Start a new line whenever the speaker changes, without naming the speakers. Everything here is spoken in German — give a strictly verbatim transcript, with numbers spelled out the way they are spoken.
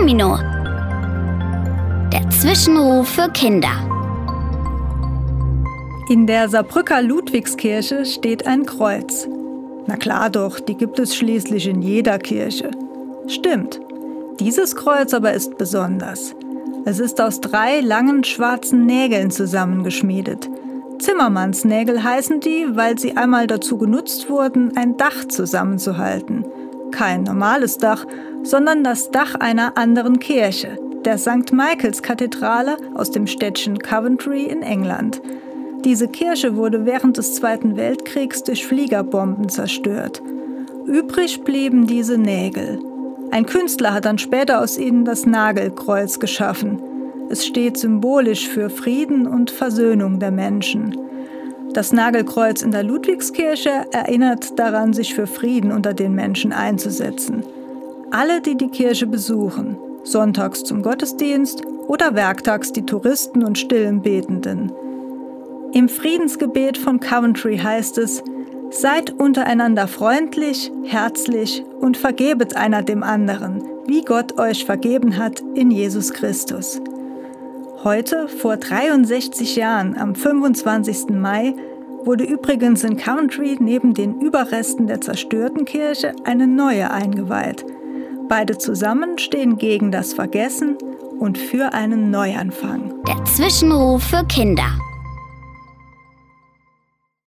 Domino. Der Zwischenruf für Kinder.
In der Saarbrücker Ludwigskirche steht ein Kreuz. Na klar doch, die gibt es schließlich in jeder Kirche. Stimmt, dieses Kreuz aber ist besonders. Es ist aus drei langen schwarzen Nägeln zusammengeschmiedet. Zimmermannsnägel heißen die, weil sie einmal dazu genutzt wurden, ein Dach zusammenzuhalten. Kein normales Dach, sondern das Dach einer anderen Kirche, der Sankt Michaels Kathedrale aus dem Städtchen Coventry in England. Diese Kirche wurde während des Zweiten Weltkriegs durch Fliegerbomben zerstört. Übrig blieben diese Nägel. Ein Künstler hat dann später aus ihnen das Nagelkreuz geschaffen. Es steht symbolisch für Frieden und Versöhnung der Menschen. Das Nagelkreuz in der Ludwigskirche erinnert daran, sich für Frieden unter den Menschen einzusetzen. Alle, die die Kirche besuchen, sonntags zum Gottesdienst oder werktags die Touristen und stillen Betenden. Im Friedensgebet von Coventry heißt es: Seid untereinander freundlich, herzlich und vergebet einer dem anderen, wie Gott euch vergeben hat in Jesus Christus. Heute, vor dreiundsechzig Jahren, am fünfundzwanzigsten Mai, wurde übrigens in Coventry neben den Überresten der zerstörten Kirche eine neue eingeweiht. Beide zusammen stehen gegen das Vergessen und für einen Neuanfang.
Der Zwischenruf für Kinder.